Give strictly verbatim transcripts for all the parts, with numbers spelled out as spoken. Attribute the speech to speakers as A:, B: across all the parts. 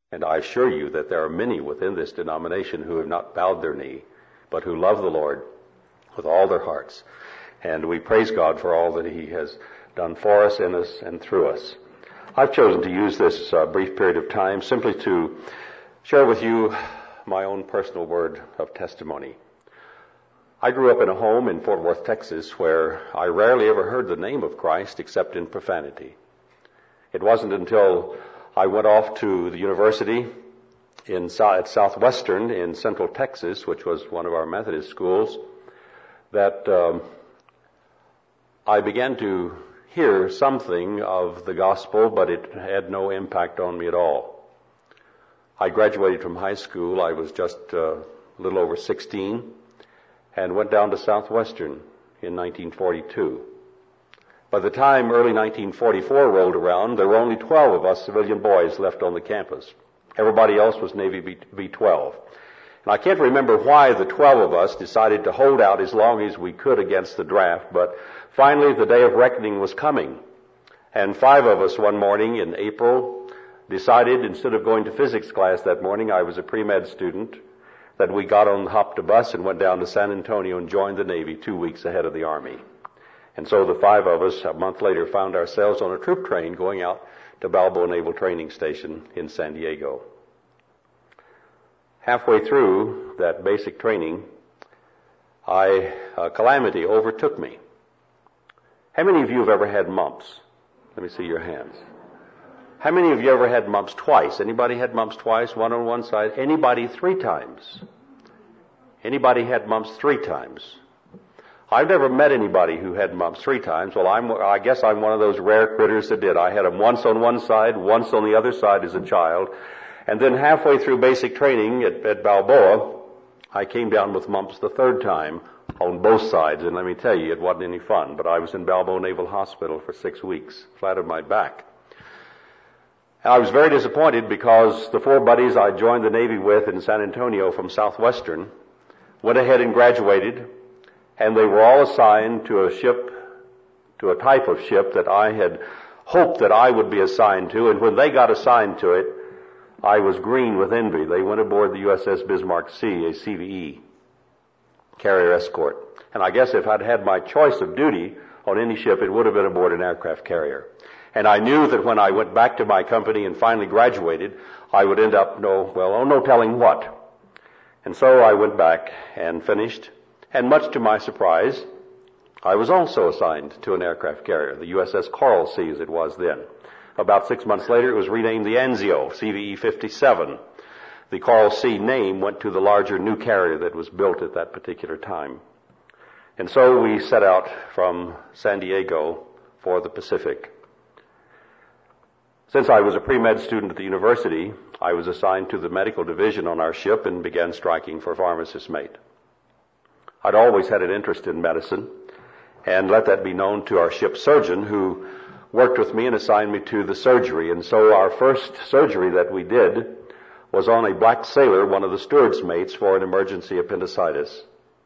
A: And I assure you that there are many within this denomination who have not bowed their knee, but who love the Lord with all their hearts. And we praise God for all that He has done for us, in us, and through us. I've chosen to use this uh, brief period of time simply to share with you my own personal word of testimony. I grew up in a home in Fort Worth, Texas, where I rarely ever heard the name of Christ except in profanity. It wasn't until I went off to the university in at Southwestern in Central Texas, which was one of our Methodist schools, that um, I began to hear something of the gospel, but it had no impact on me at all. I graduated from high school. I was just uh, a little over sixteen and went down to Southwestern in nineteen forty-two. By the time early nineteen forty-four rolled around, there were only twelve of us civilian boys left on the campus. Everybody else was Navy B twelve. And I can't remember why the twelve of us decided to hold out as long as we could against the draft, but finally the day of reckoning was coming. And five of us one morning in April decided, instead of going to physics class that morning, I was a pre-med student, that we got on, hopped a bus and went down to San Antonio and joined the Navy two weeks ahead of the Army. And so the five of us, a month later, found ourselves on a troop train going out to Balboa Naval Training Station in San Diego. Halfway through that basic training, I, a calamity overtook me. How many of you have ever had mumps? Let me see your hands. How many of you ever had mumps twice? Anybody had mumps twice, one on one side? Anybody three times? Anybody had mumps three times? I've never met anybody who had mumps three times. Well, I'm, I guess I'm one of those rare critters that did. I had them once on one side, once on the other side as a child. And then halfway through basic training at, at Balboa, I came down with mumps the third time on both sides. And let me tell you, it wasn't any fun. But I was in Balboa Naval Hospital for six weeks, flat on my back. And I was very disappointed because the four buddies I joined the Navy with in San Antonio from Southwestern went ahead and graduated. And they were all assigned to a ship, to a type of ship that I had hoped that I would be assigned to. And when they got assigned to it, I was green with envy. They went aboard the U S S Bismarck C, a C V E, carrier escort. And I guess if I'd had my choice of duty on any ship, it would have been aboard an aircraft carrier. And I knew that when I went back to my company and finally graduated, I would end up, no, well, oh, no telling what. And so I went back and finished. And much to my surprise, I was also assigned to an aircraft carrier, the U S S Coral Sea as it was then. About six months later, it was renamed the Anzio, C V E fifty-seven. The Coral Sea name went to the larger new carrier that was built at that particular time. And so we set out from San Diego for the Pacific. Since I was a pre-med student at the university, I was assigned to the medical division on our ship and began striking for pharmacist mate. I'd always had an interest in medicine, and let that be known to our ship surgeon, who worked with me and assigned me to the surgery. And so our first surgery that we did was on a black sailor, one of the steward's mates, for an emergency appendicitis.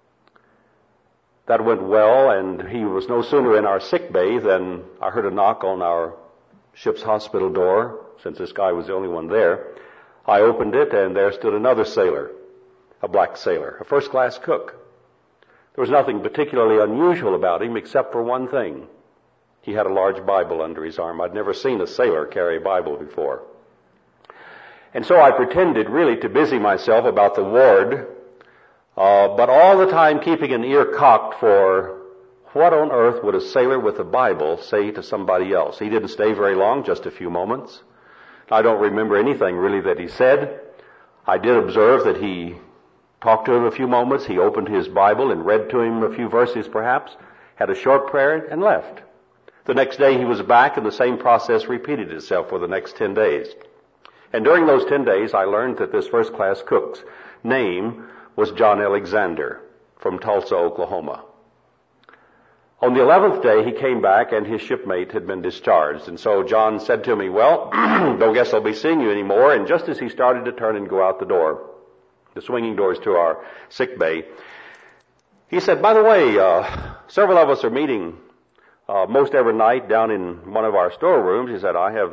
A: That went well, and he was no sooner in our sick bay than I heard a knock on our ship's hospital door, since this guy was the only one there. I opened it, and there stood another sailor, a black sailor, a first-class cook. There was nothing particularly unusual about him except for one thing. He had a large Bible under his arm. I'd never seen a sailor carry a Bible before. And so I pretended really to busy myself about the ward, uh, but all the time keeping an ear cocked for what on earth would a sailor with a Bible say to somebody else. He didn't stay very long, just a few moments. I don't remember anything really that he said. I did observe that he talked to him a few moments. He opened his Bible and read to him a few verses perhaps, had a short prayer, and left. The next day he was back, and the same process repeated itself for the next ten days. And during those ten days, I learned that this first-class cook's name was John Alexander from Tulsa, Oklahoma. On the eleventh day, he came back, and his shipmate had been discharged. And so John said to me, well, don't guess I'll be seeing you anymore. And just as he started to turn and go out the door, the swinging doors to our sick bay, he said, by the way, uh, several of us are meeting uh, most every night down in one of our storerooms. He said, I have the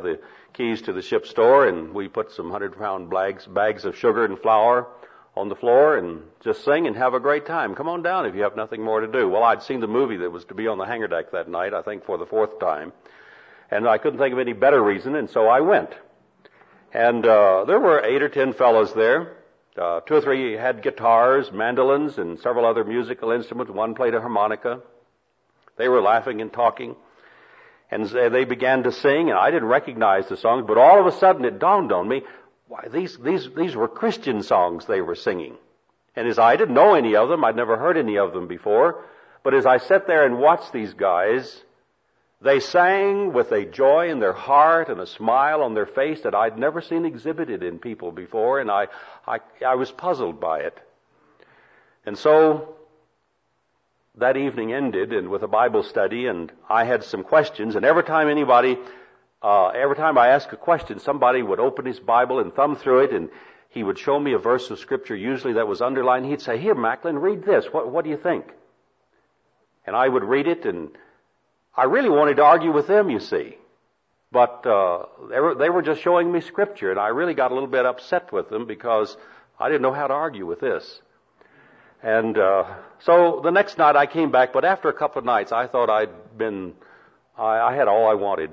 A: keys to the ship store, and we put some hundred-pound bags, bags of sugar and flour on the floor and just sing and have a great time. Come on down if you have nothing more to do. Well, I'd seen the movie that was to be on the hangar deck that night, I think for the fourth time, and I couldn't think of any better reason, and so I went. And uh, there were eight or ten fellows there. Uh, two or three had guitars, mandolins, and several other musical instruments. One played a harmonica. They were laughing and talking, and they began to sing, and I didn't recognize the songs, but all of a sudden it dawned on me, why, these, these, these were Christian songs they were singing. And as I didn't know any of them, I'd never heard any of them before, but as I sat there and watched these guys, they sang with a joy in their heart and a smile on their face that I'd never seen exhibited in people before, and I, I, I was puzzled by it. And so that evening ended and with a Bible study, and I had some questions, and every time anybody, uh, every time I asked a question, somebody would open his Bible and thumb through it, and he would show me a verse of Scripture, usually that was underlined. He'd say, "Here, Macklin, read this. What, what do you think?" And I would read it, and I really wanted to argue with them, you see. But uh, they were, they were just showing me Scripture, and I really got a little bit upset with them because I didn't know how to argue with this. And uh, so the next night I came back, but after a couple of nights I thought I'd been, I, I had all I wanted.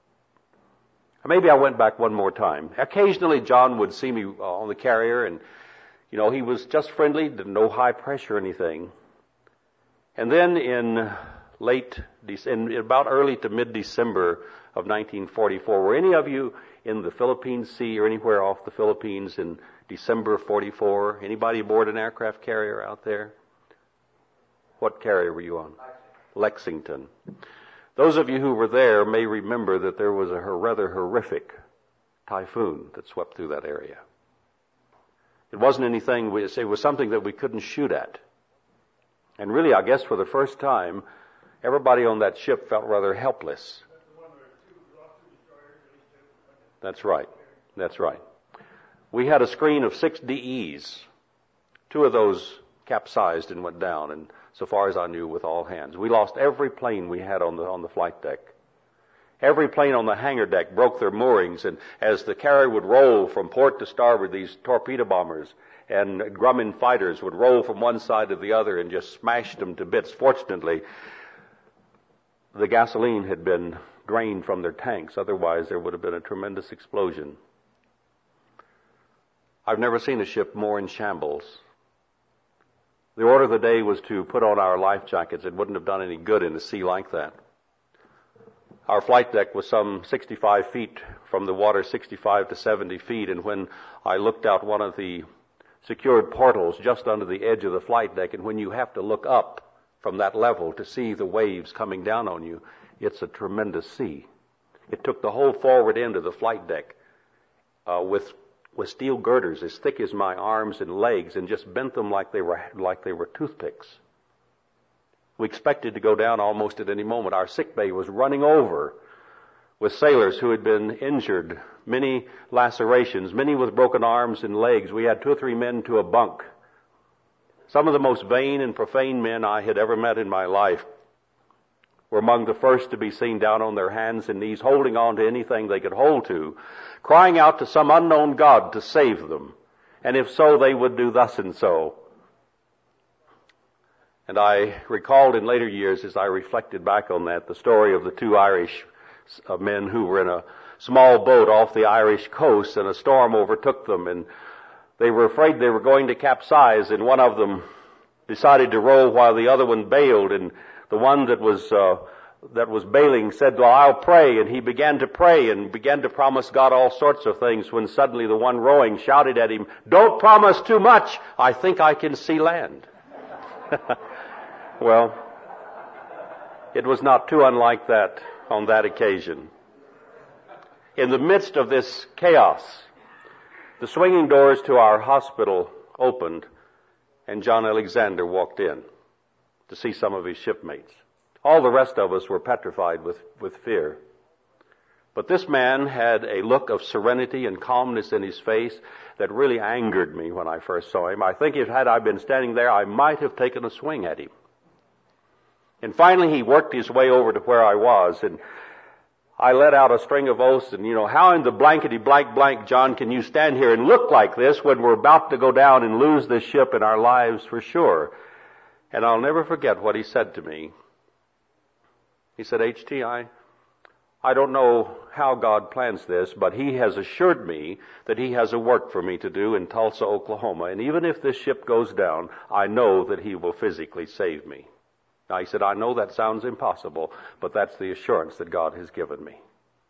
A: Maybe I went back one more time. Occasionally John would see me uh, on the carrier, and, you know, he was just friendly, no high pressure or anything. And then in late, in about early to mid-December of nineteen forty-four, were any of you in the Philippine Sea or anywhere off the Philippines in December of forty-four? Anybody aboard an aircraft carrier out there? What carrier were you on? Lexington. Those of you who were there may remember that there was a rather horrific typhoon that swept through that area. It wasn't anything, it was something that we couldn't shoot at. And really, I guess for the first time, everybody on that ship felt rather helpless. That's right. That's right. We had a screen of six D Es. Two of those capsized and went down, and so far as I knew, with all hands. We lost every plane we had on the on the flight deck. Every plane on the hangar deck broke their moorings, and as the carrier would roll from port to starboard, these torpedo bombers and Grumman fighters would roll from one side to the other and just smash them to bits. Fortunately, the gasoline had been drained from their tanks. Otherwise, there would have been a tremendous explosion. I've never seen a ship more in shambles. The order of the day was to put on our life jackets. It wouldn't have done any good in a sea like that. Our flight deck was some sixty-five feet from the water, sixty-five to seventy feet, and when I looked out one of the secured portals just under the edge of the flight deck, and when you have to look up from that level to see the waves coming down on you, it's a tremendous sea. It took the whole forward end of the flight deck uh, with with steel girders as thick as my arms and legs, and just bent them like they were like they were toothpicks. We expected to go down almost at any moment. Our sick bay was running over with sailors who had been injured, many lacerations, many with broken arms and legs. We had two or three men to a bunk. Some of the most vain and profane men I had ever met in my life were among the first to be seen down on their hands and knees, holding on to anything they could hold to, crying out to some unknown God to save them. And if so, they would do thus and so. And I recalled in later years, as I reflected back on that, the story of the two Irish uh, men who were in a small boat off the Irish coast, and a storm overtook them, and they were afraid they were going to capsize, and one of them decided to row while the other one bailed, and the one that was uh, that was bailing said, "Well, I'll pray," and he began to pray and began to promise God all sorts of things, when suddenly the one rowing shouted at him, "Don't promise too much. I think I can see land." Well, it was not too unlike that on that occasion. In the midst of this chaos, the swinging doors to our hospital opened, and John Alexander walked in to see some of his shipmates. All the rest of us were petrified with, with fear. But this man had a look of serenity and calmness in his face that really angered me when I first saw him. I think if had I been standing there, I might have taken a swing at him. And finally he worked his way over to where I was, and I let out a string of oaths, and you know, how in the blankety blank blank, John, can you stand here and look like this when we're about to go down and lose this ship and our lives for sure? And I'll never forget what he said to me. He said, H T, I, I don't know how God plans this, but He has assured me that He has a work for me to do in Tulsa, Oklahoma. And even if this ship goes down, I know that He will physically save me. Now, he said, I know that sounds impossible, but that's the assurance that God has given me.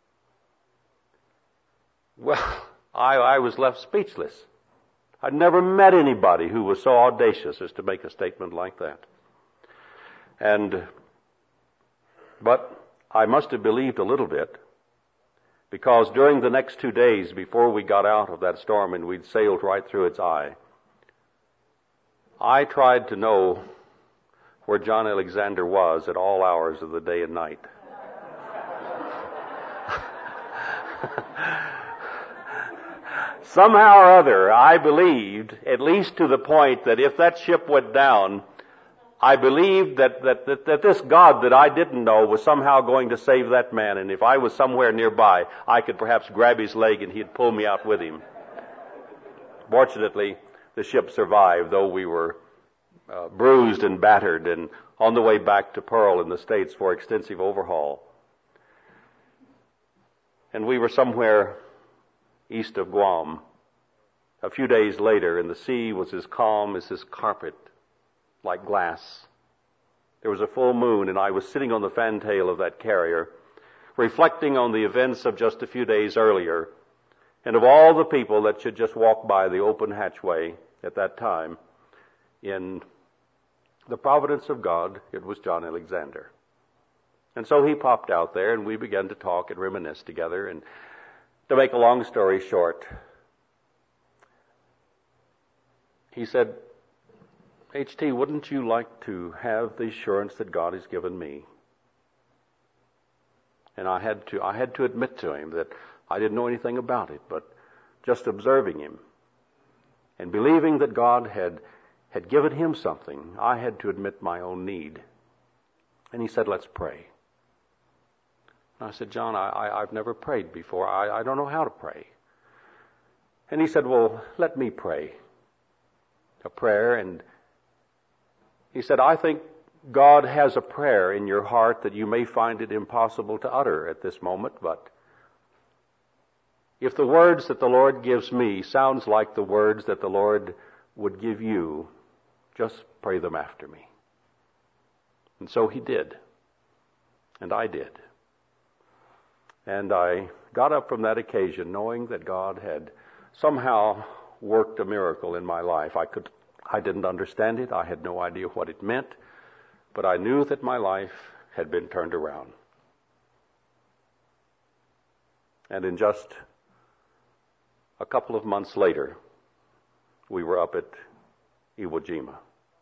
A: Well, I, I was left speechless. I'd never met anybody who was so audacious as to make a statement like that. And, but I must have believed a little bit, because during the next two days before we got out of that storm and we'd sailed right through its eye, I tried to know where John Alexander was at all hours of the day and night. Somehow or other, I believed, at least to the point that if that ship went down, I believed that, that, that, that this God that I didn't know was somehow going to save that man, and if I was somewhere nearby, I could perhaps grab his leg and he'd pull me out with him. Fortunately, the ship survived, though we were uh, bruised and battered and on the way back to Pearl in the States for extensive overhaul. And we were somewhere east of Guam. A few days later, and the sea was as calm as this carpet, like glass. There was a full moon, and I was sitting on the fantail of that carrier, reflecting on the events of just a few days earlier, and of all the people that should just walk by the open hatchway at that time. In the providence of God, it was John Alexander. And so he popped out there, and we began to talk and reminisce together. And to make a long story short, he said, H T, wouldn't you like to have the assurance that God has given me? And I had to, I had to admit to him that I didn't know anything about it, but just observing him and believing that God had, had given him something, I had to admit my own need. And he said, let's pray. And I said, John, I, I, I've never prayed before. I, I don't know how to pray. And he said, well, let me pray a prayer. And he said, I think God has a prayer in your heart that you may find it impossible to utter at this moment, but if the words that the Lord gives me sounds like the words that the Lord would give you, just pray them after me. And so he did. And I did. And I got up from that occasion knowing that God had somehow worked a miracle in my life. I could, I didn't understand it. I had no idea what it meant. But I knew that my life had been turned around. And in just a couple of months later, we were up at Iwo Jima.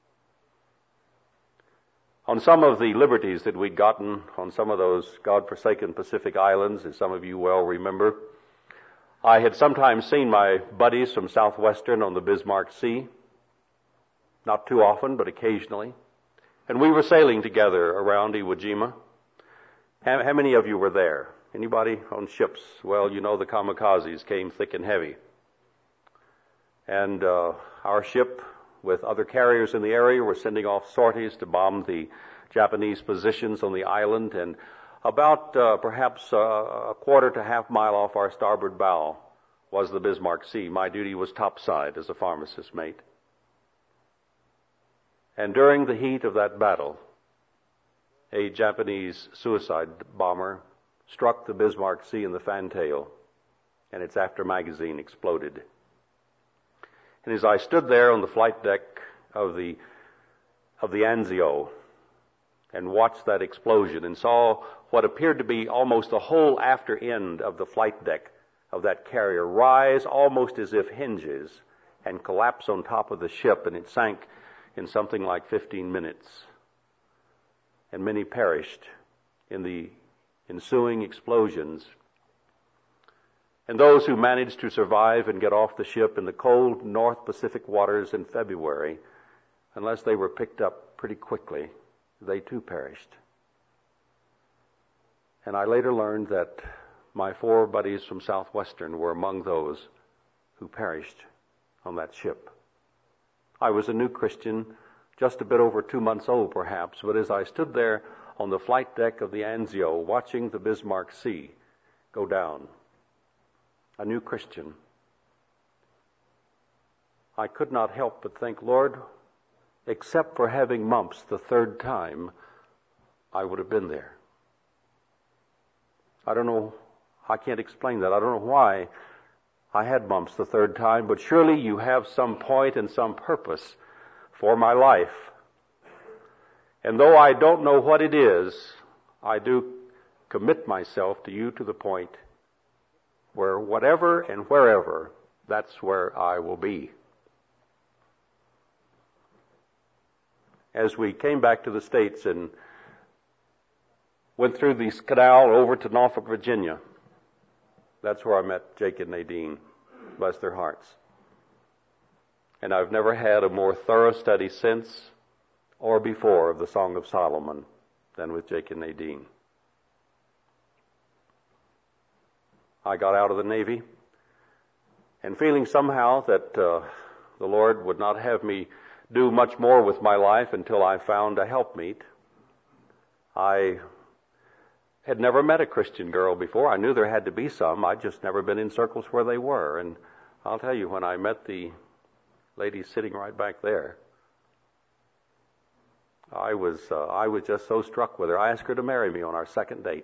A: On some of the liberties that we'd gotten on some of those God-forsaken Pacific islands, as some of you well remember, I had sometimes seen my buddies from Southwestern on the Bismarck Sea. Not too often, but occasionally. And we were sailing together around Iwo Jima. How, how many of you were there? Anybody on ships? Well, you know the kamikazes came thick and heavy. And uh, our ship, with other carriers in the area, were sending off sorties to bomb the Japanese positions on the island. And about uh, perhaps uh, a quarter to half mile off our starboard bow was the Bismarck Sea. My duty was topside as a pharmacist mate. And during the heat of that battle, a Japanese suicide bomber struck the Bismarck Sea in the fantail, and its after magazine exploded. And as I stood there on the flight deck of the of the Anzio and watched that explosion and saw what appeared to be almost the whole after end of the flight deck of that carrier rise almost as if hinges and collapse on top of the ship, and it sank in something like fifteen minutes. And many perished in the ensuing explosions. And those who managed to survive and get off the ship in the cold North Pacific waters in February, unless they were picked up pretty quickly, they too perished. And I later learned that my four buddies from Southwestern were among those who perished on that ship. I was a new Christian, just a bit over two months old perhaps, but as I stood there on the flight deck of the Anzio watching the Bismarck Sea go down, a new Christian, I could not help but think, Lord, except for having mumps the third time, I would have been there. I don't know, I can't explain that. I don't know why I had mumps the third time, but surely you have some point and some purpose for my life. And though I don't know what it is, I do commit myself to you to the point where whatever and wherever, that's where I will be. As we came back to the States and went through the canal over to Norfolk, Virginia, that's where I met Jake and Nadine, bless their hearts. And I've never had a more thorough study since or before of the Song of Solomon than with Jake and Nadine. I got out of the Navy and feeling somehow that uh, the Lord would not have me do much more with my life until I found a helpmeet. I had never met a Christian girl before. I knew there had to be some. I'd just never been in circles where they were. And I'll tell you, when I met the lady sitting right back there, I was uh, I was just so struck with her. I asked her to marry me on our second date.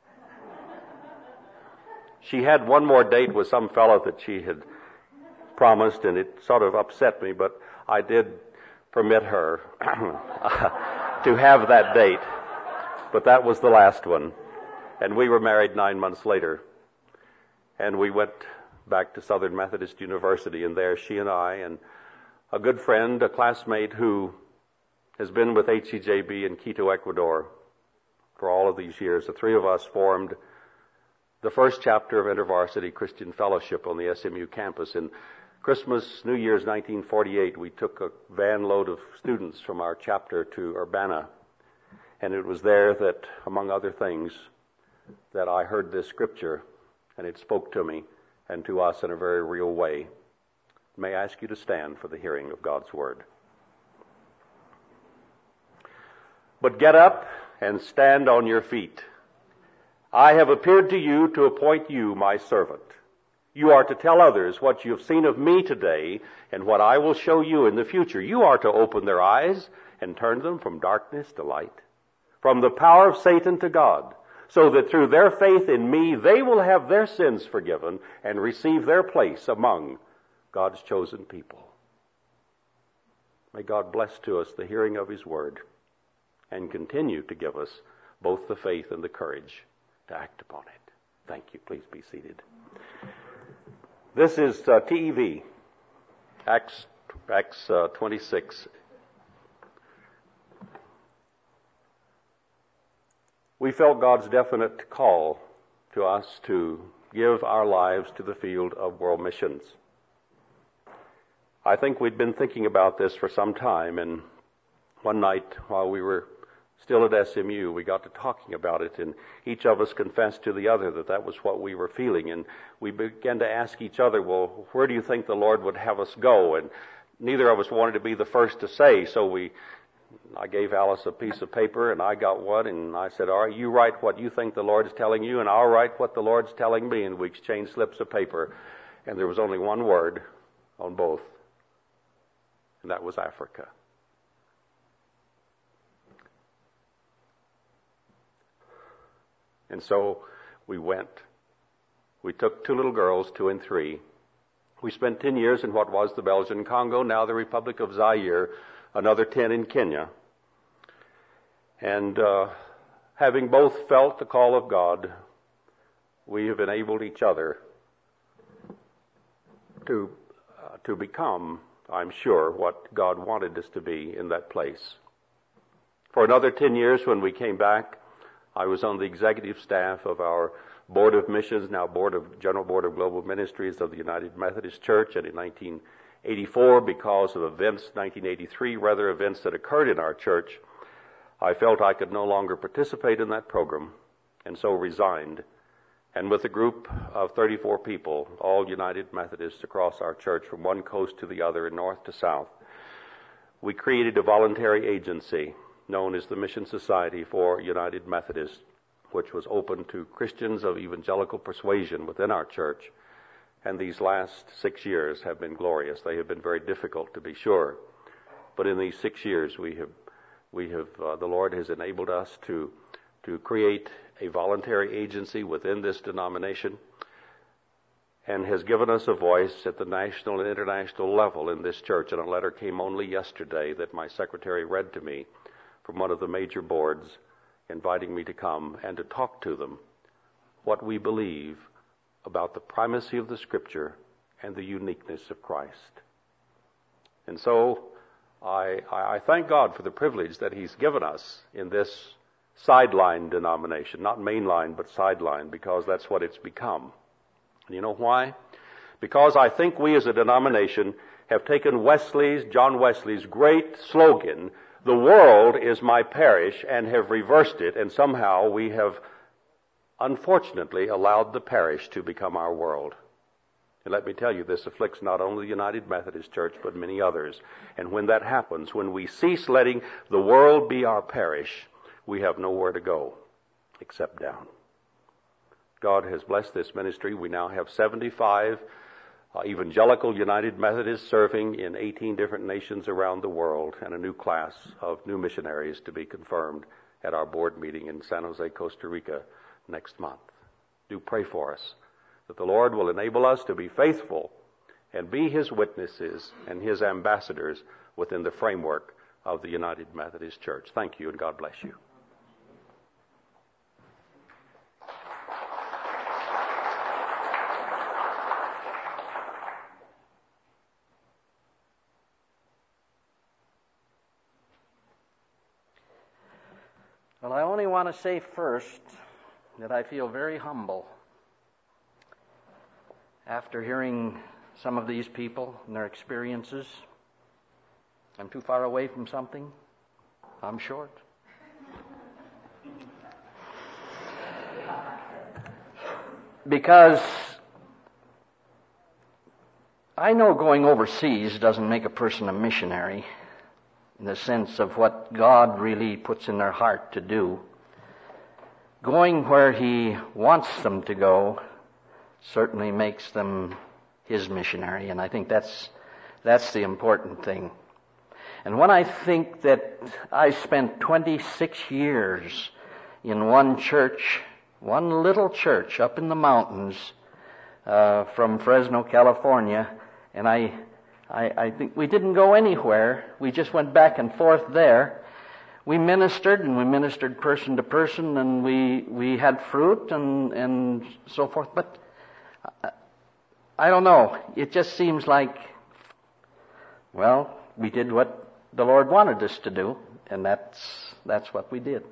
A: She had one more date with some fellow that she had promised, and it sort of upset me, but I did permit her to have that date. But that was the last one. And we were married nine months later. And we went back to Southern Methodist University, and there she and I and a good friend, a classmate who has been with H C J B in Quito, Ecuador for all of these years, the three of us formed the first chapter of InterVarsity Christian Fellowship on the S M U campus. And Christmas, New Year's nineteen forty-eight, we took a van load of students from our chapter to Urbana. And it was there that, among other things, that I heard this scripture, and it spoke to me and to us in a very real way. May I ask you to stand for the hearing of God's word. But get up and stand on your feet. I have appeared to you to appoint you my servant. You are to tell others what you have seen of me today and what I will show you in the future. You are to open their eyes and turn them from darkness to light, from the power of Satan to God, so that through their faith in me, they will have their sins forgiven and receive their place among God's chosen people. May God bless to us the hearing of his word and continue to give us both the faith and the courage to act upon it. Thank you. Please be seated. This is uh, T E V, Acts, Acts uh, twenty-six. We felt God's definite call to us to give our lives to the field of world missions. I think we'd been thinking about this for some time, and one night while we were still at S M U, we got to talking about it, and each of us confessed to the other that that was what we were feeling, and we began to ask each other, well, where do you think the Lord would have us go? And neither of us wanted to be the first to say, so we I gave Alice a piece of paper, and I got one, and I said, all right, you write what you think the Lord is telling you, and I'll write what the Lord's telling me, and we exchanged slips of paper, and there was only one word on both, and that was Africa. And so we went. We took two little girls, two and three. We spent ten years in what was the Belgian Congo, now the Republic of Zaire, another ten in Kenya. And uh, having both felt the call of God, we have enabled each other to uh, to become, I'm sure, what God wanted us to be in that place. For another ten years when we came back, I was on the executive staff of our Board of Missions, now Board of General Board of Global Ministries of the United Methodist Church, and in nineteen eighty-four, because of events, nineteen eighty-three, rather, events that occurred in our church, I felt I could no longer participate in that program, and so resigned. And with a group of thirty-four people, all United Methodists across our church from one coast to the other and north to south, we created a voluntary agency known as the Mission Society for United Methodists, which was open to Christians of evangelical persuasion within our church. And these last six years have been glorious. They have been very difficult, to be sure. But in these six years, we have, we have, uh, the Lord has enabled us to, to create a voluntary agency within this denomination, and has given us a voice at the national and international level in this church. And a letter came only yesterday that my secretary read to me from one of the major boards, inviting me to come and to talk to them what we believe about the primacy of the Scripture and the uniqueness of Christ. And so I, I thank God for the privilege that He's given us in this sideline denomination, not mainline, but sideline, because that's what it's become. And you know why? Because I think we as a denomination have taken Wesley's, John Wesley's great slogan, "The world is my parish," and have reversed it, and somehow we have unfortunately allowed the parish to become our world. And let me tell you, this afflicts not only the United Methodist Church, but many others. And when that happens, when we cease letting the world be our parish, we have nowhere to go except down. God has blessed this ministry. We now have seventy-five uh, evangelical United Methodists serving in eighteen different nations around the world, and a new class of new missionaries to be confirmed at our board meeting in San Jose, Costa Rica next month. Do pray for us that the Lord will enable us to be faithful and be His witnesses and His ambassadors within the framework of the United Methodist Church. Thank you, and God bless you.
B: Well, I only want to say first that I feel very humble after hearing some of these people and their experiences. I'm too far away from something. I'm short. Because I know going overseas doesn't make a person a missionary in the sense of what God really puts in their heart to do. Going where He wants them to go certainly makes them His missionary, and I think that's that's the important thing. And when I think that I spent twenty-six years in one church, one little church up in the mountains uh, from Fresno, California, and I, I, I think we didn't go anywhere. We just went back and forth there. We ministered, and we ministered person to person, and we we had fruit and and so forth. But I, I don't know. It just seems like, well, we did what the Lord wanted us to do, and that's that's what we did.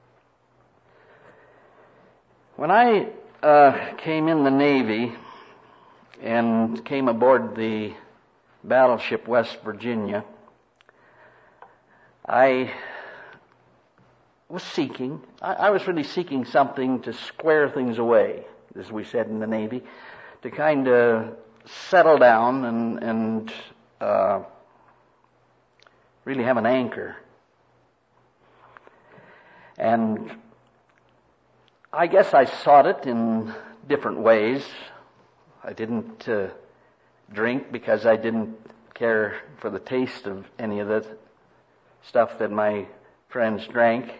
B: When I uh, came in the Navy and came aboard the battleship West Virginia, I was seeking, I, I was really seeking something to square things away, as we said in the Navy, to kind of settle down and, and uh, really have an anchor. And I guess I sought it in different ways. I didn't uh, drink because I didn't care for the taste of any of the stuff that my friends drank.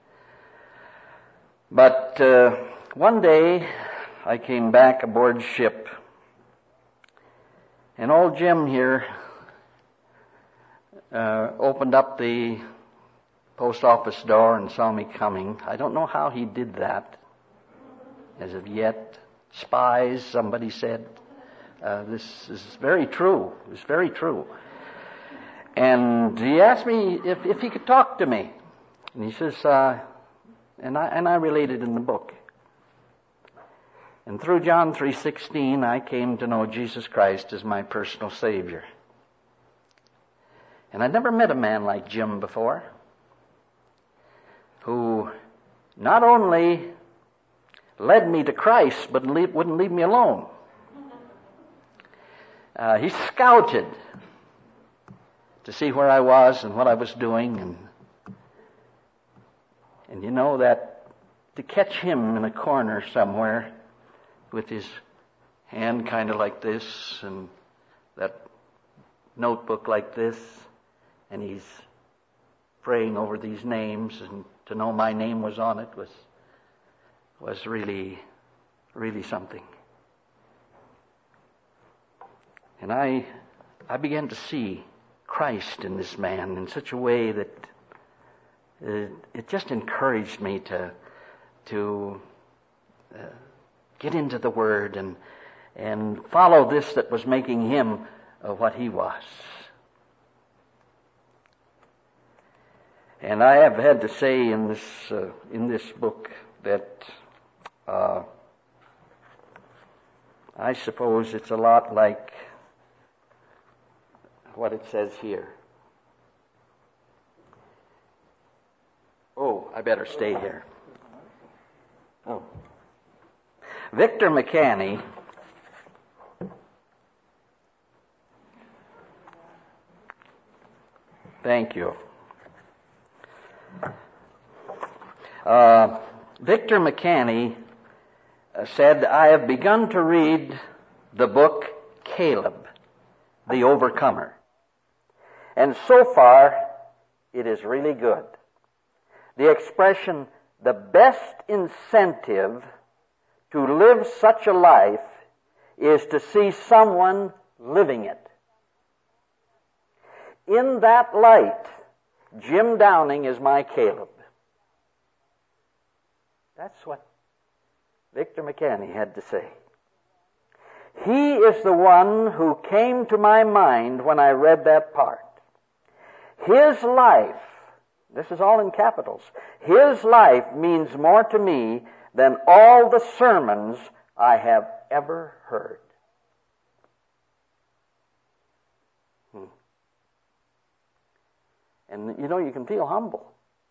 B: But uh, one day I came back aboard ship, and old Jim here uh, opened up the post office door and saw me coming. I don't know how he did that. As of yet, spies, somebody said. Uh, this is very true. It's very true. And he asked me if, if he could talk to me. And he says, uh, and I and I related in the book. And through John three sixteen, I came to know Jesus Christ as my personal Savior. And I'd never met a man like Jim before, who not only led me to Christ, but leave, wouldn't leave me alone. Uh, he scouted to see where I was and what I was doing, and and you know that to catch him in a corner somewhere with his hand kind of like this and that notebook like this, and he's praying over these names, and to know my name was on it was was really, really something. And I I began to see Christ in this man in such a way that it, it just encouraged me to to uh, get into the Word and and follow this that was making him uh, what he was. And I have had to say in this uh, in this book that uh, I suppose it's a lot like what it says here. Oh, I better stay here. Oh. Victor McCanny Thank you. Uh, Victor McCanny said, I have begun to read the book Caleb, the Overcomer. And so far, it is really good. The expression, the best incentive to live such a life is to see someone living it. In that light, Jim Downing is my Caleb. That's what Victor McCanny had to say. He is the one who came to my mind when I read that part. His life, this is all in capitals, his life means more to me than all the sermons I have ever heard. Hmm. And you know, you can feel humble.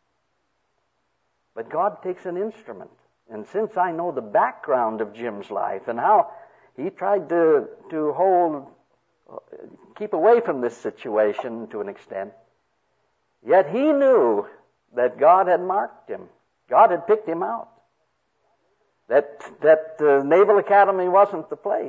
B: But God takes an instrument. And since I know the background of Jim's life and how he tried to, to hold, keep away from this situation to an extent, yet he knew that God had marked him. God had picked him out. That, that uh, Naval Academy wasn't the place.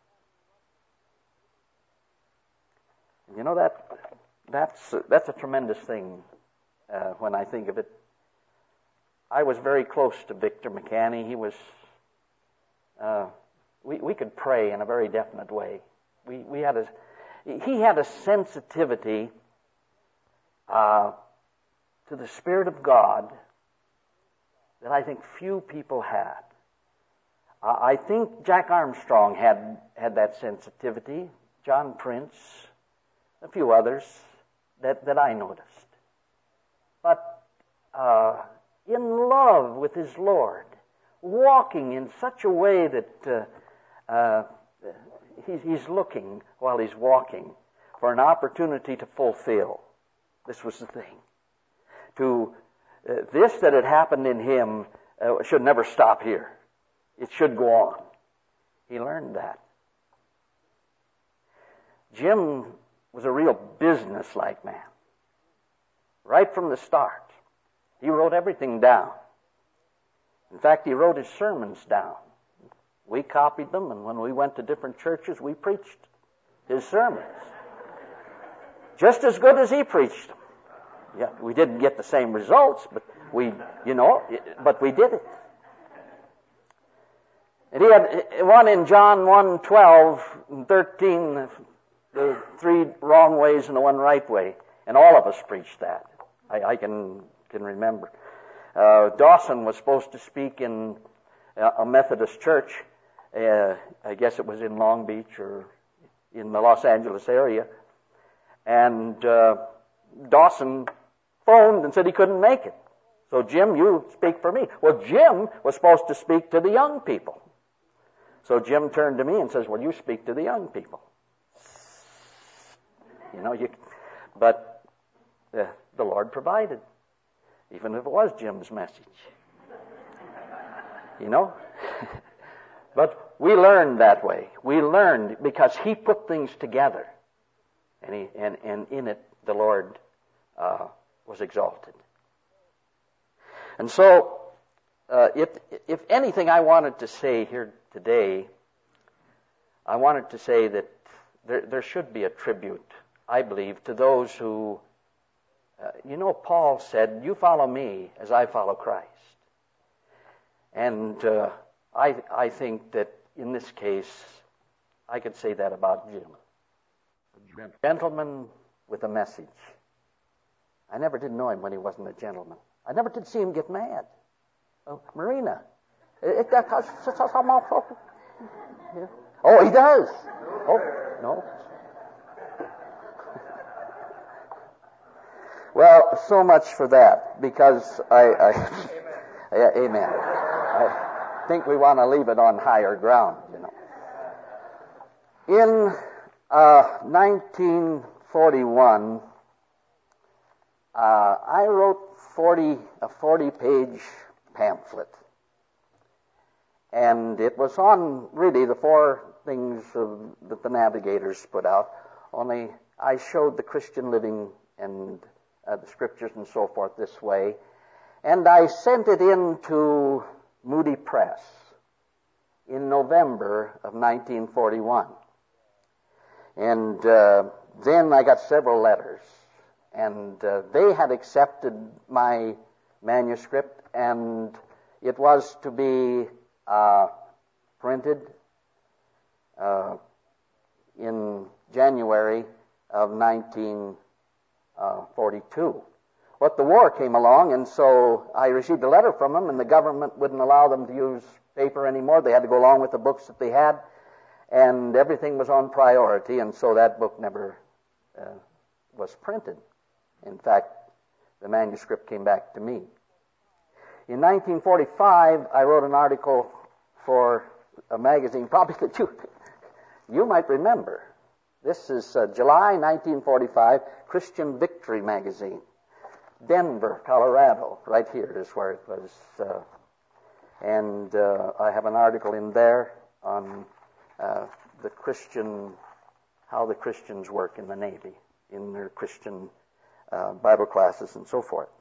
B: You know, that that's, that's a tremendous thing uh, when I think of it. I was very close to Victor McCanny. He was, uh, we, we could pray in a very definite way. We, we had a, he had a sensitivity uh, to the Spirit of God that I think few people had. Uh, I think Jack Armstrong had, had that sensitivity, John Prince, a few others that, that I noticed. But, uh, in love with his Lord, walking in such a way that uh, uh, he's, he's looking while he's walking for an opportunity to fulfill. This was the thing. To uh, this that had happened in him uh, should never stop here. It should go on. He learned that. Jim was a real business-like man. Right from the start. He wrote everything down. In fact, he wrote his sermons down. We copied them, and when we went to different churches, we preached his sermons. Just as good as he preached them. Yeah, we didn't get the same results, but we, you know, but we did it. And he had one in John one, twelve, and thirteen, the three wrong ways and the one right way. And all of us preached that. I, I can... can remember. Uh, Dawson was supposed to speak in a Methodist church. Uh, I guess it was in Long Beach or in the Los Angeles area. And uh, Dawson phoned and said he couldn't make it. So, Jim, you speak for me. Well, Jim was supposed to speak to the young people. So Jim turned to me and says, well, you speak to the young people. You know, you, but uh, the Lord provided. Even if it was Jim's message. You know? But we learned that way. We learned because he put things together. And, he, and, and in it, the Lord uh, was exalted. And so, uh, if, if anything I wanted to say here today, I wanted to say that there, there should be a tribute, I believe, to those who, uh, you know, Paul said, you follow me as I follow Christ. And uh, I, I think that in this case, I could say that about Jim. A gentleman with a message. I never did know him when he wasn't a gentleman. I never did see him get mad. Oh, Marina. It, it, yeah. Oh, he does. Oh, no. Well, so much for that, because I, I yeah, amen. I think we want to leave it on higher ground, you know. In uh, nineteen forty-one, uh, I wrote forty a forty-page pamphlet, and it was on really the four things of, that the Navigators put out. Only I showed the Christian living and uh, the scriptures and so forth this way, and I sent it in to Moody Press in November of nineteen forty-one. And uh, then I got several letters, and uh, they had accepted my manuscript, and it was to be uh, printed uh, in January of nineteen forty-two. But the war came along, and so I received a letter from them, and the government wouldn't allow them to use paper anymore. They had to go along with the books that they had, and everything was on priority, and so that book never uh, was printed. In fact, the manuscript came back to me. In nineteen forty-five, I wrote an article for a magazine, probably that you, you might remember. This is uh, July nineteen forty-five, Christian Victory magazine. Denver, Colorado, right here is where it was. Uh, and uh, I have an article in there on uh, the Christian, how the Christians work in the Navy, in their Christian uh, Bible classes and so forth.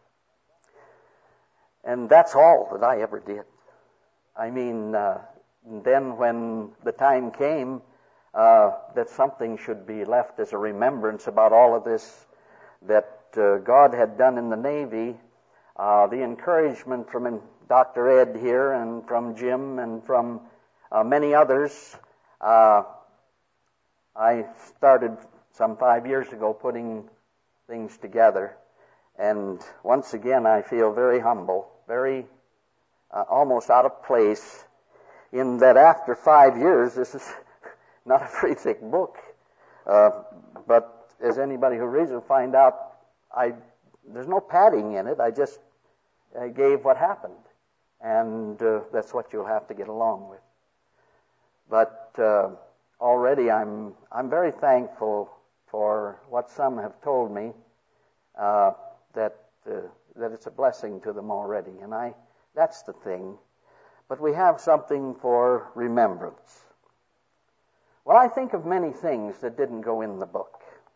B: And that's all that I ever did. I mean, uh, then when the time came uh, that something should be left as a remembrance about all of this that uh, God had done in the Navy, uh, the encouragement from Doctor Ed here and from Jim and from uh, many others, uh, I started some five years ago putting things together. And once again, I feel very humble, very uh, almost out of place, in that after five years, this is not a very thick book. Uh, but as anybody who reads it will find out, I there's no padding in it. I just uh, gave what happened. And uh, that's what you'll have to get along with. But uh, already I'm I'm very thankful for what some have told me, uh, that uh, that it's a blessing to them already. And I that's the thing. But we have something for remembrance. Well, I think of many things that didn't go in the book.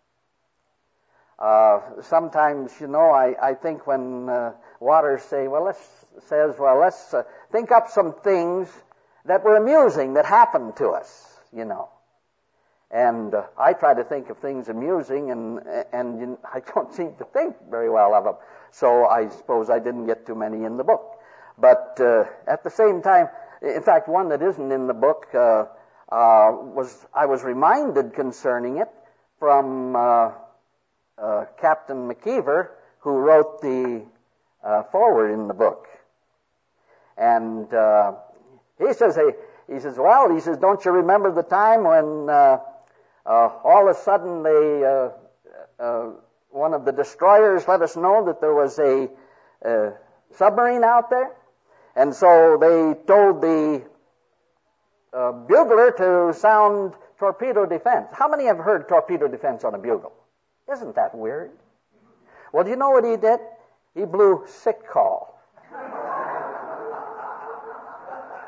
B: Uh, sometimes, you know, I, I think when uh, Waters say, well, let's says, well, let's uh, think up some things that were amusing that happened to us, you know. And uh, I try to think of things amusing, and and you know, I don't seem to think very well of them. So I suppose I didn't get too many in the book. But uh, at the same time, in fact, one that isn't in the book uh, uh, was I was reminded concerning it from uh, uh, Captain McKeever, who wrote the uh, foreword in the book. And uh, he says, hey, he says, well, he says, don't you remember the time when uh, uh, all of a sudden they, uh, uh, one of the destroyers let us know that there was a uh, submarine out there? And so they told the uh, bugler to sound torpedo defense. How many have heard torpedo defense on a bugle? Isn't that weird? Well, do you know what he did? He blew sick call.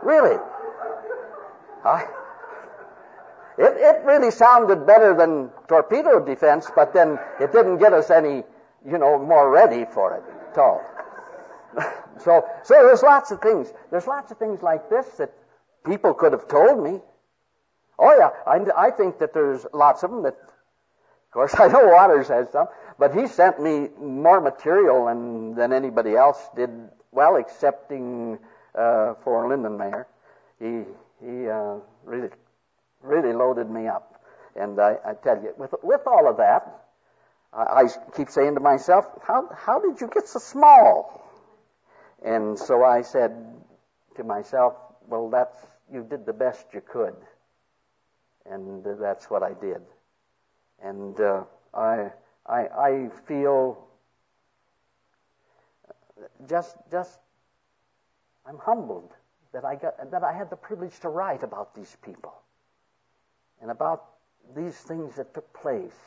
B: Really. I, it, it really sounded better than torpedo defense, but then it didn't get us any, you know, more ready for it at all. so, so there's lots of things. There's lots of things like this that people could have told me. Oh yeah, I, I think that there's lots of them that, of course, I know Waters has some, but he sent me more material than, than anybody else did, well, excepting uh, for Lindenmayer. He he uh, really really loaded me up. And I, I tell you, with with all of that, I, I keep saying to myself, how how did you get so small? And so I said to myself, well, that's, you did the best you could. And that's what I did. And uh, I, I, I feel just, just, I'm humbled that I got, that I had the privilege to write about these people and about these things that took place.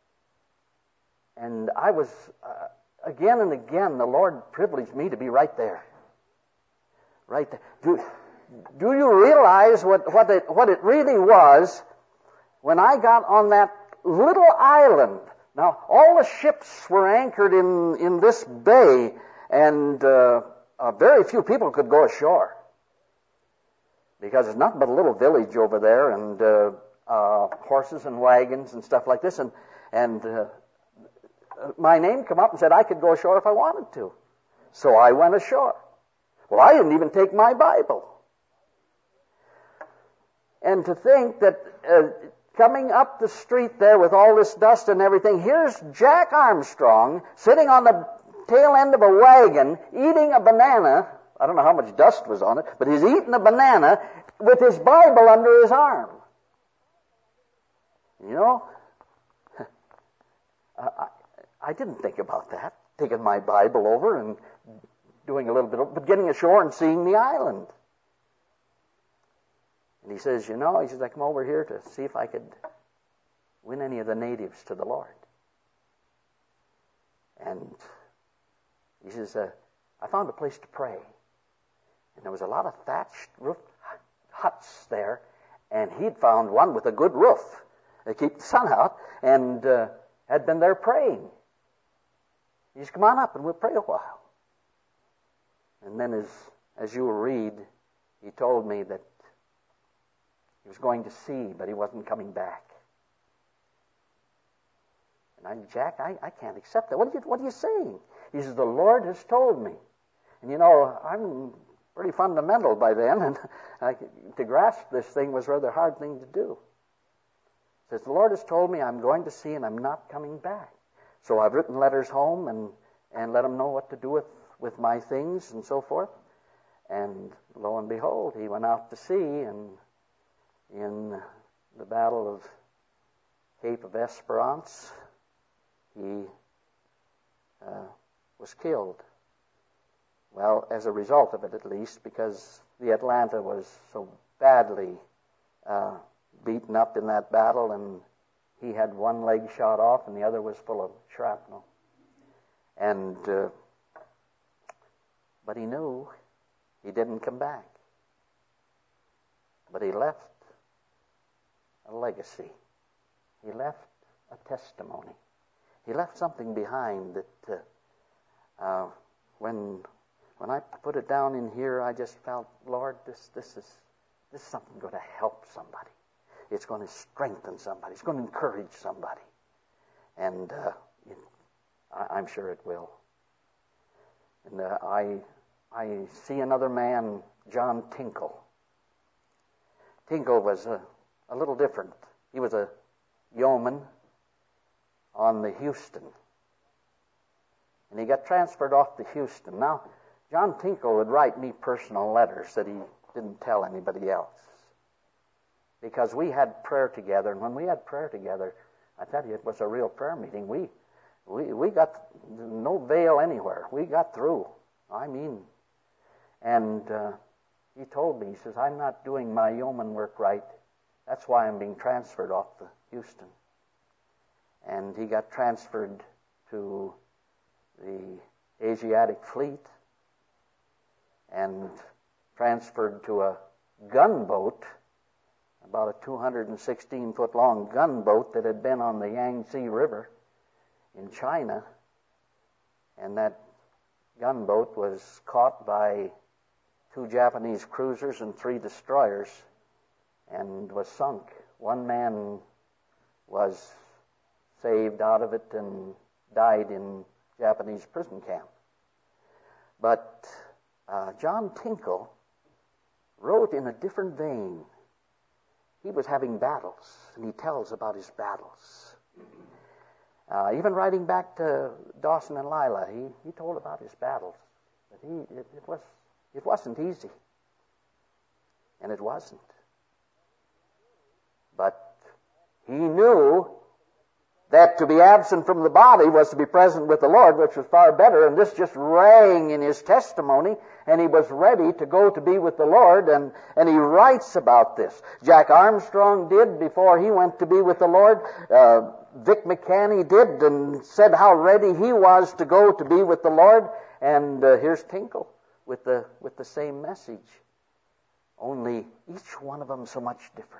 B: And I was, uh, again and again, the Lord privileged me to be right there. Right there. Do, do you realize what, what it, what it really was when I got on that little island? Now, all the ships were anchored in, in this bay, and uh, uh, very few people could go ashore. Because there's nothing but a little village over there, and uh, uh, horses and wagons and stuff like this. And, and uh, my name came up and said I could go ashore if I wanted to. So I went ashore. Well, I didn't even take my Bible. And to think that uh, coming up the street there with all this dust and everything, here's Jack Armstrong sitting on the tail end of a wagon eating a banana. I don't know how much dust was on it, but he's eating a banana with his Bible under his arm. You know, I, I didn't think about that, taking my Bible over and doing a little bit of, but getting ashore and seeing the island. And he says, you know, he says, I come over here to see if I could win any of the natives to the Lord. And he says, uh, I found a place to pray. And there was a lot of thatched roof huts there, and he'd found one with a good roof to keep the sun out, and uh, had been there praying. He says, come on up and we'll pray a while. And then as, as you will read, he told me that he was going to sea, but he wasn't coming back. And I, Jack, I, I can't accept that. What are you, what are you saying? He says, the Lord has told me. And you know, I'm pretty fundamental by then, and I, to grasp this thing was a rather hard thing to do. He says, the Lord has told me I'm going to sea and I'm not coming back. So I've written letters home and, and let him know what to do with, with my things and so forth. And lo and behold, he went out to sea, and in the Battle of Cape of Esperance, he uh, was killed. Well, as a result of it, at least, because the Atlanta was so badly uh, beaten up in that battle, and he had one leg shot off and the other was full of shrapnel. And uh, but he knew he didn't come back. But he left a legacy. He left a testimony. He left something behind that uh, uh, when when I put it down in here, I just felt, Lord, this this is this is something going to help somebody. It's going to strengthen somebody. It's going to encourage somebody. And uh, it, I, I'm sure it will. And uh, I I see another man, John Tinkle. Tinkle was a, a little different. He was a yeoman on the Houston. And he got transferred off to Houston. Now, John Tinkle would write me personal letters that he didn't tell anybody else. Because we had prayer together, and when we had prayer together, I tell you, it was a real prayer meeting. We we we got no veil anywhere. We got through. I mean, and uh, he told me, he says, I'm not doing my yeoman work right. That's why I'm being transferred off to Houston. And he got transferred to the Asiatic Fleet and transferred to a gunboat, about a two hundred sixteen foot long gunboat that had been on the Yangtze River in China, and that gunboat was caught by two Japanese cruisers and three destroyers and was sunk. One man was saved out of it and died in Japanese prison camp. But uh, John Tinkle wrote in a different vein. He was having battles, and he tells about his battles. Uh, even writing back to Dawson and Lila, he, he told about his battles. But he it, it was it wasn't easy, and it wasn't. But he knew that to be absent from the body was to be present with the Lord, which was far better, and this just rang in his testimony, and he was ready to go to be with the Lord, and, and he writes about this. Jack Armstrong did before he went to be with the Lord. Uh, Vic McCanny did, and said how ready he was to go to be with the Lord, and uh, here's Tinkle with the, with the same message, only each one of them so much different.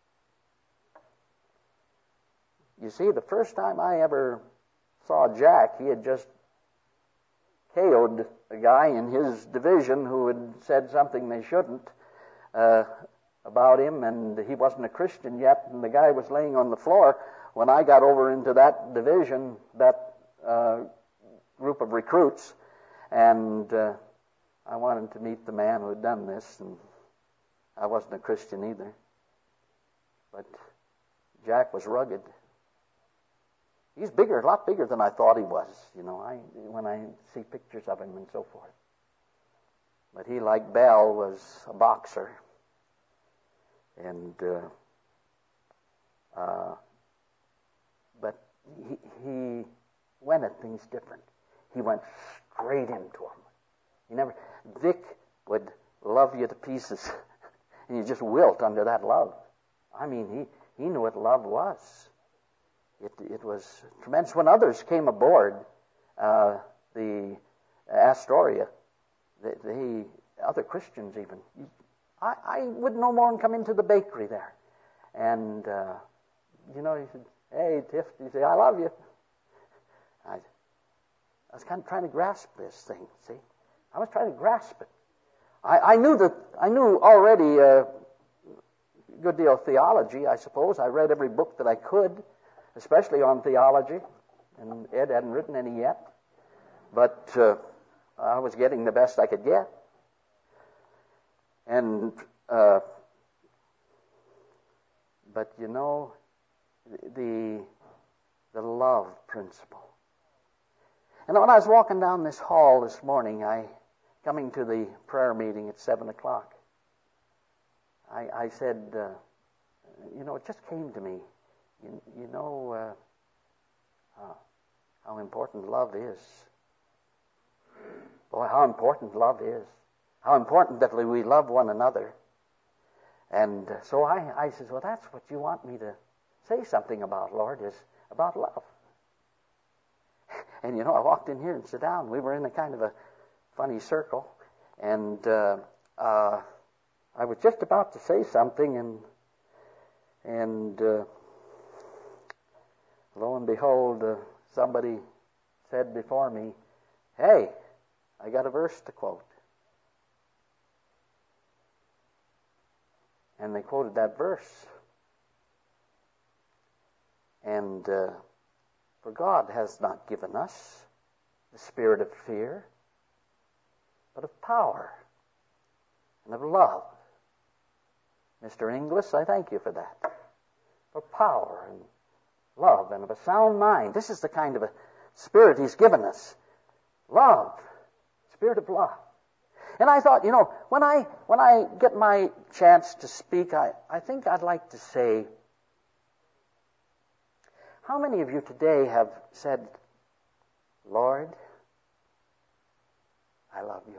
B: You see, the first time I ever saw Jack, he had just K O'd a guy in his division who had said something they shouldn't uh, about him, and he wasn't a Christian yet, and the guy was laying on the floor. When I got over into that division, that uh, group of recruits, and uh, I wanted to meet the man who had done this, and I wasn't a Christian either. But Jack was rugged. He's bigger, a lot bigger than I thought he was, you know, I, when I see pictures of him and so forth. But he, like Bell, was a boxer. And, uh, uh, but he, he went at things different. He went straight into them. He never, Vic would love you to pieces, and you just wilt under that love. I mean, he, he knew what love was. It, it was tremendous. When others came aboard uh, the Astoria, the, the other Christians even, I, I would no more than come into the bakery there. And, uh, you know, he said, hey, Tiff, he said, I love you. I, I was kind of trying to grasp this thing, see? I was trying to grasp it. I, I knew that, I knew already a good deal of theology, I suppose. I read every book that I could, especially on theology, and Ed hadn't written any yet, but uh, I was getting the best I could get. And, uh, but you know, the, the love principle. And when I was walking down this hall this morning, I, coming to the prayer meeting at seven o'clock, I, I said, uh, you know, it just came to me. You, you know uh, uh, how important love is. Boy, how important love is. How important that we love one another. And uh, so I, I says, well, that's what you want me to say something about, Lord, is about love. And, you know, I walked in here and sat down. We were in a kind of a funny circle. And uh, uh, I was just about to say something, and and... Uh, Lo and behold, uh, somebody said before me, hey, I got a verse to quote. And they quoted that verse. And uh, for God has not given us the spirit of fear, but of power and of love. Mister Inglis, I thank you for that. For power and love and of a sound mind. This is the kind of a spirit He's given us. Love. Spirit of love. And I thought, you know, when I when I get my chance to speak, I, I think I'd like to say, how many of you today have said, Lord, I love you.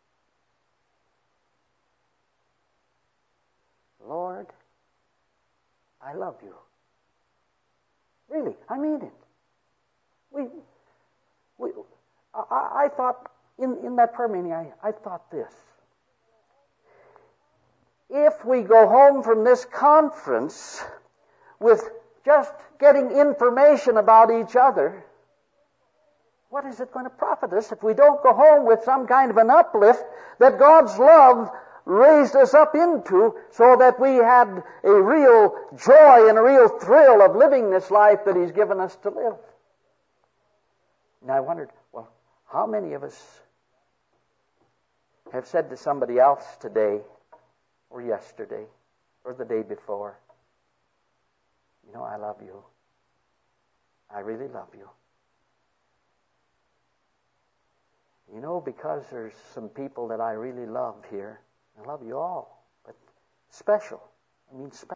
B: Lord, I love you. Really, I mean it. We, we, I, I thought, in, in that prayer meeting, I, I thought this.
C: if we go home from this conference with just getting information about each other, what is it going to profit us if we don't go home with some kind of an uplift that God's love raised us up into, so that we had a real joy and a real thrill of living this life that He's given us to live? And I wondered, well, how many of us have said to somebody else today or yesterday or the day before, you know, I love you. I really love you. You know, because there's some people that I really love here. I love you all, but special. I mean special.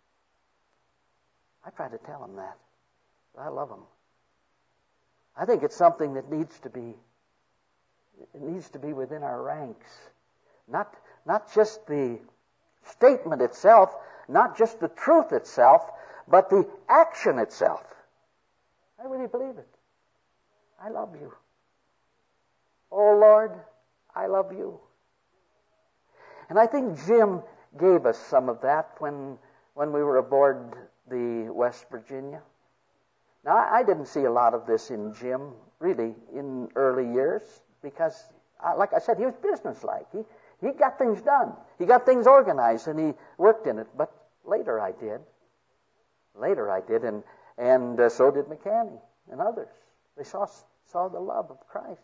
C: I try to tell them that. I love them. I think it's something that needs to be, it needs to be within our ranks. Not, not just the statement itself, not just the truth itself, but the action itself. I really believe it. I love you. Oh, Lord, I love you. And I think Jim gave us some of that when when we were aboard the West Virginia. Now, I didn't see a lot of this in Jim, really, in early years, because, uh, like I said, he was businesslike. He, he got things done. He got things organized, and he worked in it. But later I did. Later I did, and, and uh, so did McCanny and others. They saw, saw the love of Christ.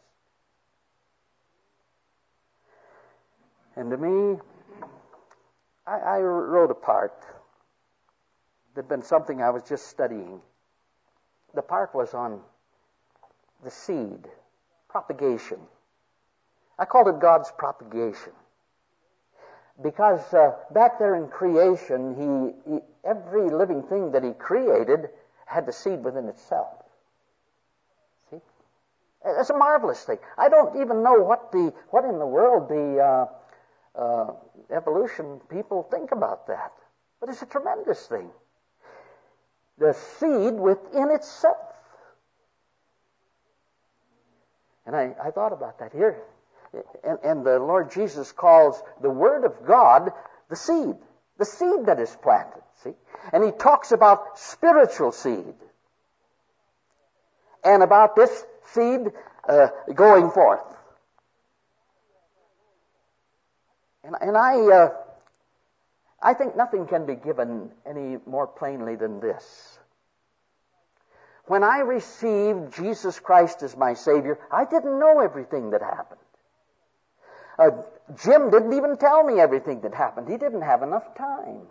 C: And to me, I, I wrote a part that had been something I was just studying. The part was on the seed, propagation. I called it God's propagation. Because uh, back there in creation, he, he every living thing that He created had the seed within itself. See? It's a marvelous thing. I don't even know what the what in the world the uh, Uh, evolution people think about that. But it's a tremendous thing. The seed within itself. And I, I thought about that here. And, and the Lord Jesus calls the Word of God the seed. The seed that is planted. See? And He talks about spiritual seed. And about this seed uh, going forth. And, and I, uh, I think nothing can be given any more plainly than this. When I received Jesus Christ as my Savior, I didn't know everything that happened. Uh, Jim didn't even tell me everything that happened. He didn't have enough time.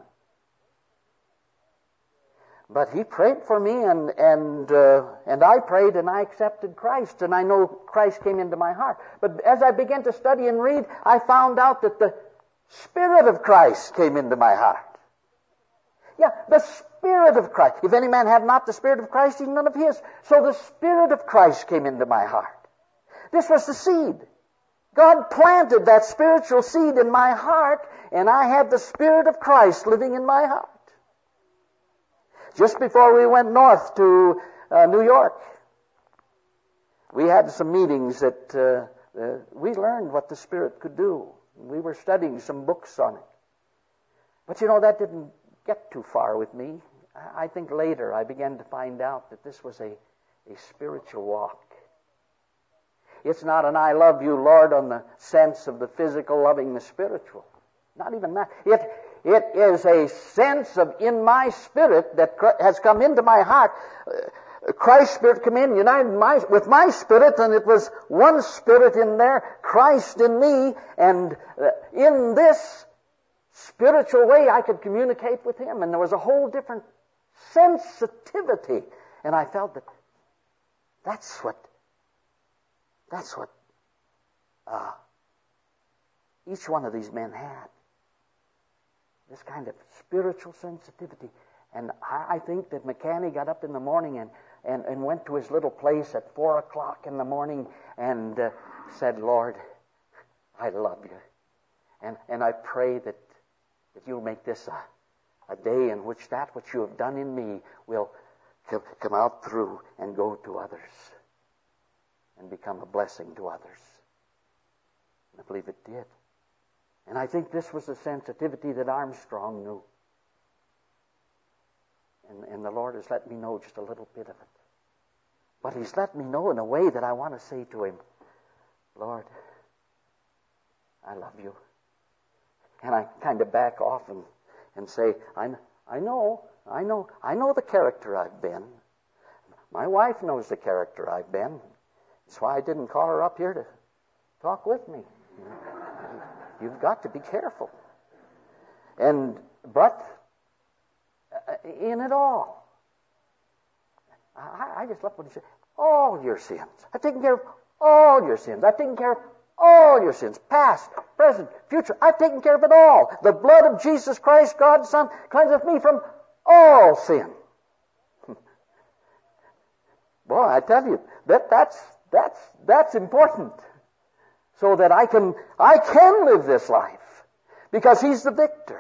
C: But he prayed for me, and and uh, and I prayed, and I accepted Christ, and I know Christ came into my heart. But as I began to study and read, I found out that the Spirit of Christ came into my heart. Yeah, the Spirit of Christ. If any man have not the Spirit of Christ, he's none of his. So the Spirit of Christ came into my heart. This was the seed. God planted that spiritual seed in my heart, and I had the Spirit of Christ living in my heart. Just before we went north to uh, New York, we had some meetings that uh, uh, we learned what the Spirit could do. We were studying some books on it. But you know, that didn't get too far with me. I think later I began to find out that this was a, a spiritual walk. It's not an I love you, Lord, on the sense of the physical loving the spiritual. Not even that. It, it is a sense of in my spirit that has come into my heart. Uh, Christ's Spirit come in, united my, with my spirit, and it was one Spirit in there, Christ in me, and uh, in this spiritual way I could communicate with Him, and there was a whole different sensitivity, and I felt that that's what that's what uh, each one of these men had. This kind of spiritual sensitivity. And I, I think that McCanny got up in the morning and, and, and went to his little place at four o'clock in the morning and uh, said, Lord, I love you. And and I pray that, that you'll make this a, a day in which that which you have done in me will come out through and go to others and become a blessing to others. And I believe it did. And I think this was the sensitivity that Armstrong knew. And, and the Lord has let me know just a little bit of it. But He's let me know in a way that I want to say to Him, Lord, I love you. And I kind of back off and, and say, I, I know, I know, I know the character I've been. My wife knows the character I've been. That's why I didn't call her up here to talk with me. You know, you've got to be careful. And, but, in it all, I, I just love what He said. All your sins. I've taken care of all your sins. I've taken care of all your sins. Past, present, future. I've taken care of it all. The blood of Jesus Christ, God's Son, cleanseth me from all sin. Boy, I tell you, that, that's, that's, that's important. So that I can, I can live this life. Because He's the victor.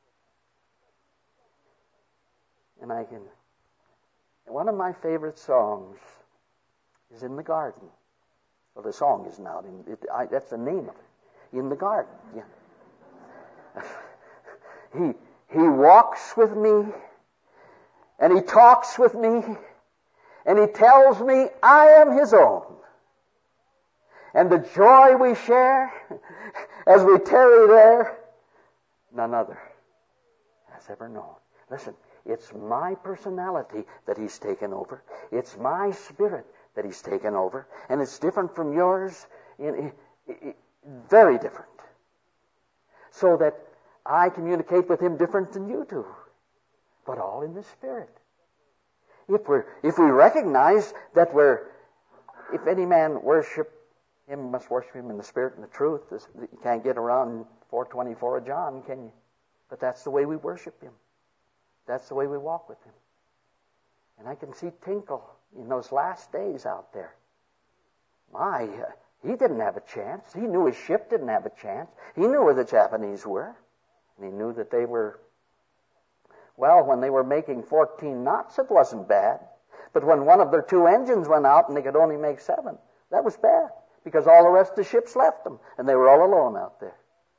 C: And I can, one of my favorite songs is In the Garden. Well, the song isn't out. In, it, I, that's the name of it. In the Garden. Yeah. he, he walks with me, and He talks with me, and He tells me I am His own. And the joy we share as we tarry there, none other has ever known. Listen, it's my personality that He's taken over. It's my spirit that He's taken over. And it's different from yours, in, in, in, very different. So that I communicate with Him different than you do. But all in the Spirit. If we're, if we recognize that we're, if any man worship Him, must worship Him in the Spirit and the truth. This, you can't get around four twenty-four of John, can you? But that's the way we worship Him. That's the way we walk with Him. And I can see Tinkle in those last days out there. My, uh, he didn't have a chance. He knew his ship didn't have a chance. He knew where the Japanese were. And he knew that they were, well, when they were making fourteen knots, it wasn't bad. But when one of their two engines went out and they could only make seven, that was bad. Because all the rest of the ships left them. And they were all alone out there.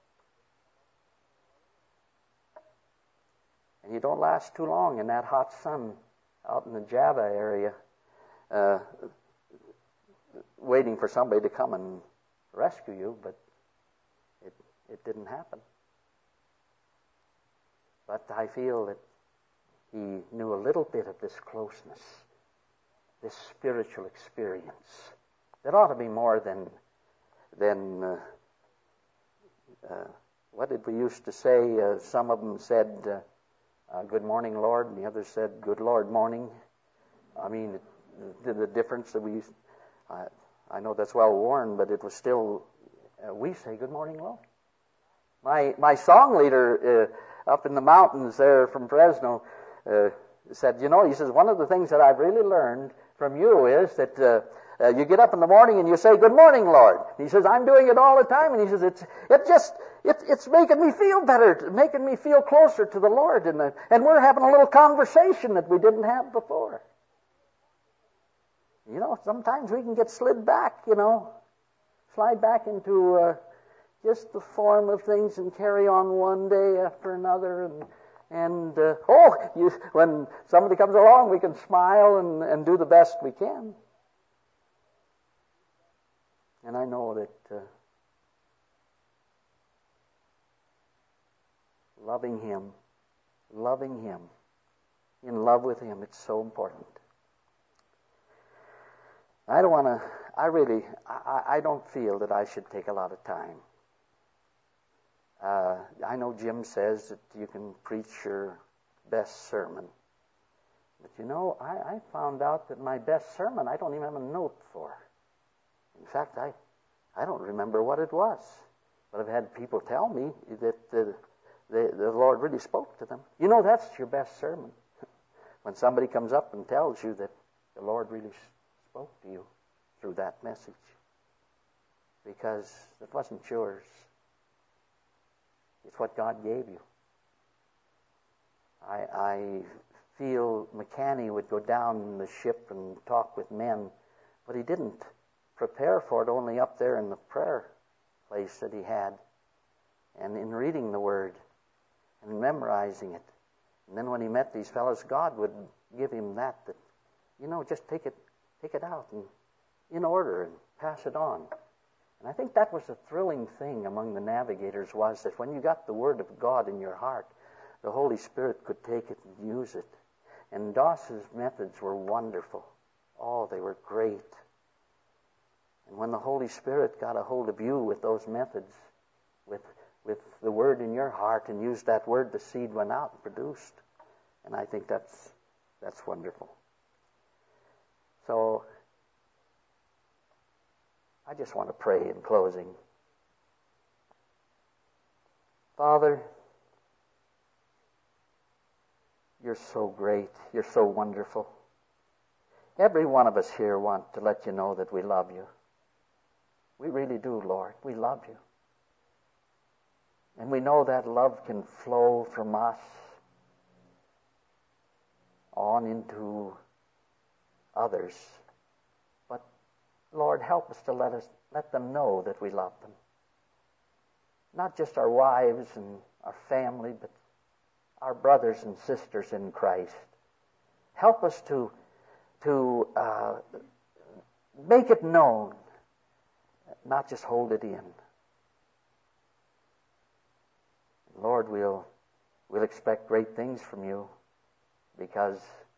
C: And you don't last too long in that hot sun out in the Java area, uh, waiting for somebody to come and rescue you, but it, it didn't happen. But I feel that he knew a little bit of this closeness, this spiritual experience. That ought to be more than, than uh, uh, what did we used to say? Uh, some of them said, uh, Uh, good morning, Lord, and the others said, good Lord, morning. I mean, the, the difference that we, I, I know that's well worn, but it was still, uh, we say, good morning, Lord. My my song leader uh, up in the mountains there from Fresno uh, said, you know, he says, one of the things that I've really learned from you is that uh, uh, you get up in the morning and you say, good morning, Lord. He says, I'm doing it all the time, and he says, it's it just, It, it's making me feel better, making me feel closer to the Lord. And, the, and we're having a little conversation that we didn't have before. You know, sometimes we can get slid back, you know, slide back into uh, just the form of things and carry on one day after another. And, and uh, oh, you, when somebody comes along, we can smile and, and do the best we can. And I know that... Uh, Loving Him, loving Him, in love with Him, it's so important. I don't want to, I really, I, I don't feel that I should take a lot of time. Uh, I know Jim says that you can preach your best sermon. But you know, I, I found out that my best sermon, I don't even have a note for. In fact, I, I don't remember what it was. But I've had people tell me that the The, the Lord really spoke to them. You know, that's your best sermon. When somebody comes up and tells you that the Lord really spoke to you through that message. Because it wasn't yours. It's what God gave you. I, I feel McCanny would go down in the ship and talk with men, but he didn't prepare for it only up there in the prayer place that he had. and in reading the Word and memorizing it. And then when he met these fellows, God would give him that, that, you know, just take it, take it out and in order and pass it on. And I think that was a thrilling thing among the navigators, was that when you got the Word of God in your heart, the Holy Spirit could take it and use it. And Doss's methods were wonderful. Oh, they were great. And when the Holy Spirit got a hold of you with those methods, with with the Word in your heart, and used that Word, the seed went out and produced. And I think that's that's wonderful. So I just want to pray in closing. Father, you're so great. You're so wonderful. Every one of us here want to let you know that we love you. We really do, Lord. We love you. And we know that love can flow from us on into others. But, Lord, help us to let us let them know that we love them. Not just our wives and our family, but our brothers and sisters in Christ. Help us to, to uh, make it known, not just hold it in. Lord, we'll, we'll expect great things from you, because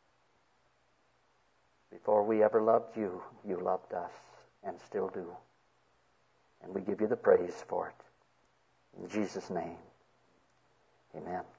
C: before we ever loved you, you loved us and still do. And we give you the praise for it. In Jesus' name, amen.